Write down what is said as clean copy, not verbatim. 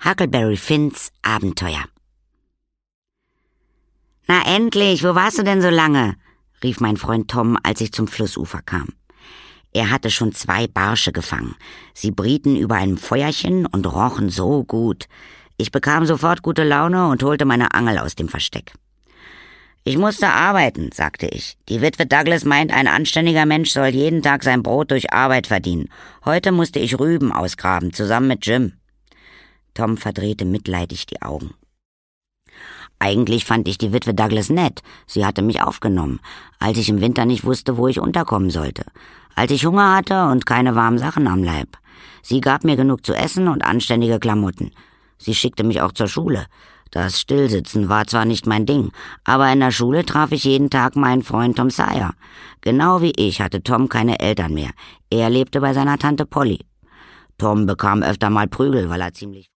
Huckleberry Finns Abenteuer. »Na endlich, wo warst du denn so lange?« rief mein Freund Tom, als ich zum Flussufer kam. Er hatte schon 2 Barsche gefangen. Sie brieten über einem Feuerchen und rochen so gut. Ich bekam sofort gute Laune und holte meine Angel aus dem Versteck. »Ich musste arbeiten«, sagte ich. »Die Witwe Douglas meint, ein anständiger Mensch soll jeden Tag sein Brot durch Arbeit verdienen. Heute musste ich Rüben ausgraben, zusammen mit Jim.« Tom verdrehte mitleidig die Augen. Eigentlich fand ich die Witwe Douglas nett. Sie hatte mich aufgenommen, als ich im Winter nicht wusste, wo ich unterkommen sollte. Als ich Hunger hatte und keine warmen Sachen am Leib. Sie gab mir genug zu essen und anständige Klamotten. Sie schickte mich auch zur Schule. Das Stillsitzen war zwar nicht mein Ding, aber in der Schule traf ich jeden Tag meinen Freund Tom Sawyer. Genau wie ich hatte Tom keine Eltern mehr. Er lebte bei seiner Tante Polly. Tom bekam öfter mal Prügel, weil er ziemlich